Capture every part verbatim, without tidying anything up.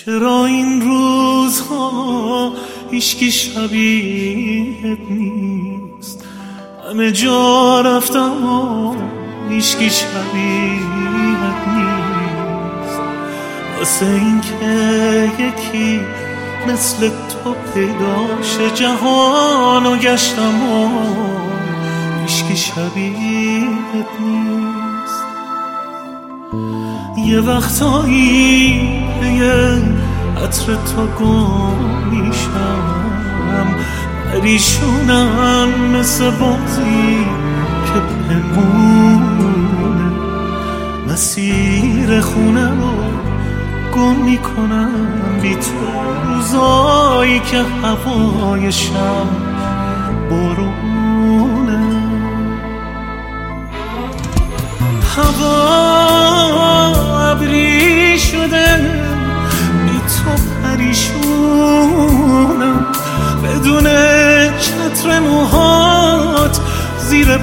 چرا این روزها هیچکی شبیهت نیست؟ همه جا رفتم و هیچکی شبیهت نیست. واسه این که یکی مثل تو پیداشه جهانو گشتم و هیچکی شبیهت نیست. یه وقتایی یه عطر تو گم میشم، پریشونم مثل بازی که پنهونه، مسیر خونه رو گم میکنم بی تو، روزایی که هوای شب بارونه. هوا ابری شده بی تو پریشونم، بدون چتر موهات زیر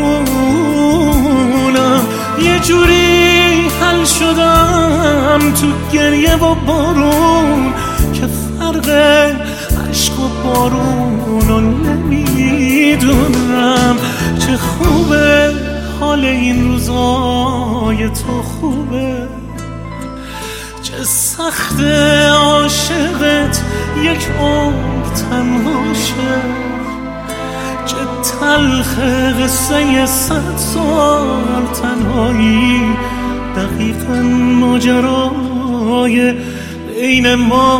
بارونم. یه جوری حل شدم تو گریه و بارون که فرق عشق و بارونو نمیدونم. چه خوبه حال این روزای تو، خوبه چه سخت عاشقت یک عمر تنها شه، چه تلخ قصه صد سال تنهایی، دقیقاً ماجرای بین ما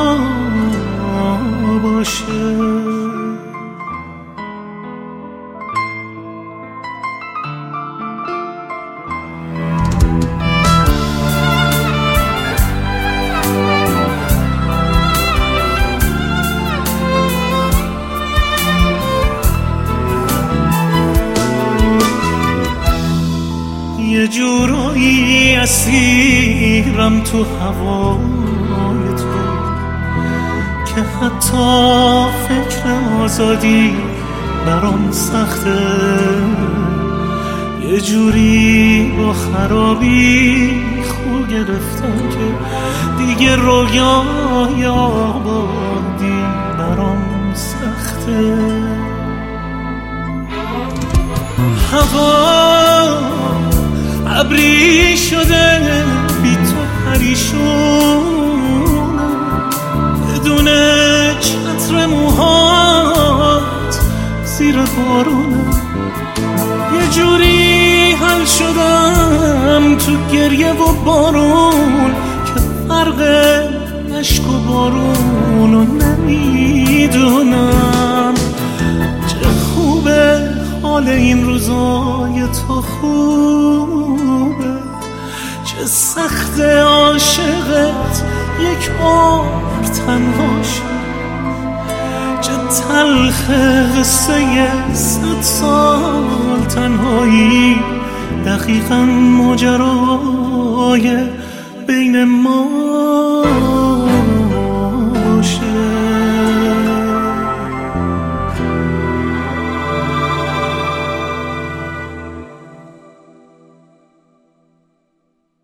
باشه. یه جورایی اسیرم تو هوای تو که حتی فکر آزادی برام سخته. یه جوری با خرابی خو گرفتم که دیگه رویای آبادی برام سخته. هوا ابری شده بی تو پریشونم، بدون چتر موهات زیر بارونم. یه جوری حل شدم تو گریه و بارون که فرق عشق و بارونو نمیدونم. چه خوبه حال این روزای تو، خوبه چه سخت عاشقت یک عمر تنها شد، چه تلخ قصه صد سال تنهایی، دقیقاً ماجرای بین ما باشه.